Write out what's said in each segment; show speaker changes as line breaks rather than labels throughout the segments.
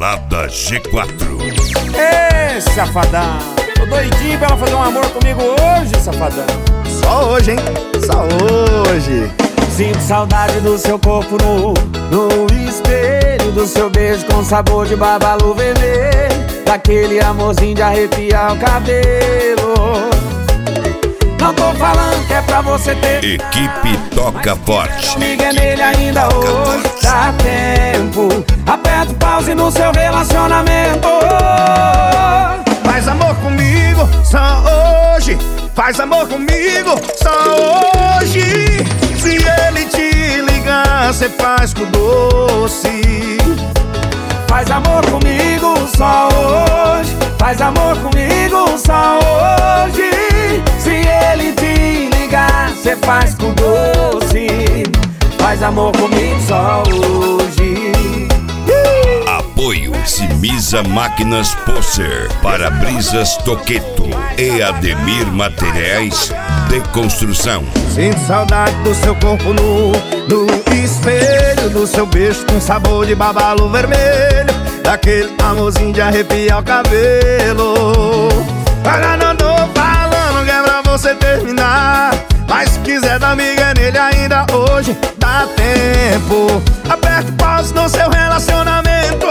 Balada G4.
Ê, safadão, tô doidinho pra ela fazer um amor comigo hoje, safadão.
Só hoje, hein? Só hoje.
Sinto saudade do seu corpo no espelho, do seu beijo com sabor de babalu vermelho, daquele amorzinho de arrepiar o cabelo. Não tô falando que é pra você ter
Equipe Toca Forte.
amiga nele ainda hoje, dá tempo. Aperta o pause no seu relacionamento.
Faz amor comigo só hoje. Faz amor comigo só hoje. Se ele te ligar, cê faz com doce.
Faz amor comigo só hoje. Faz amor comigo só hoje. Se ele te ligar, cê faz com doce. Faz amor comigo só hoje.
Apoio Simisa Máquinas Poser, Para-Brisas Toqueto e Ademir Materiais de Construção.
Sinto saudade do seu corpo no espelho, do seu beijo com sabor de babalu vermelho, daquele amorzinho de arrepiar o cabelo. Agora não tô falando que é pra você terminar, mas se quiser dar amiga nele ainda hoje, dá tempo. Aperta o pause no seu relacionamento.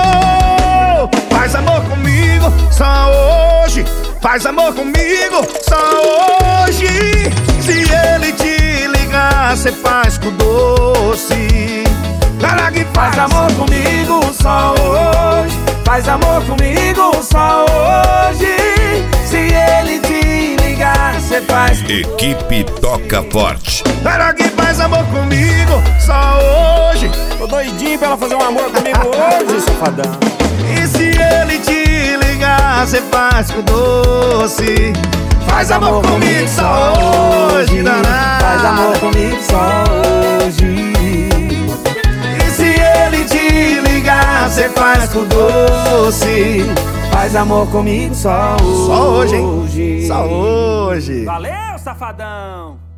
Faz amor comigo só hoje. Faz amor comigo só hoje. Se ele te ligar, cê faz com doce. Cara que
Faz amor comigo só hoje. Faz amor comigo só hoje. Se ele te ligar, cê faz.
Equipe Toca Forte.
Cara que faz amor comigo só hoje.
Tô doidinho pra ela fazer um amor comigo hoje, safadão.
E se ele te ligar, cê faz com doce. Faz amor comigo só hoje, danado.
Faz amor comigo só hoje.
E se ele te ligar, cê faz com doce.
Faz amor comigo só hoje.
Só hoje, hein? Só hoje.
Valeu, safadão.